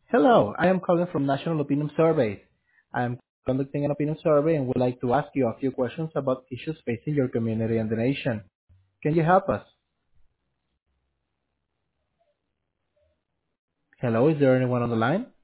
Hello, I am calling from National Opinion Survey. I am conducting an opinion survey and would like to ask you a few questions about issues facing your community and the nation. Can you help us? Hello, is there anyone on the line?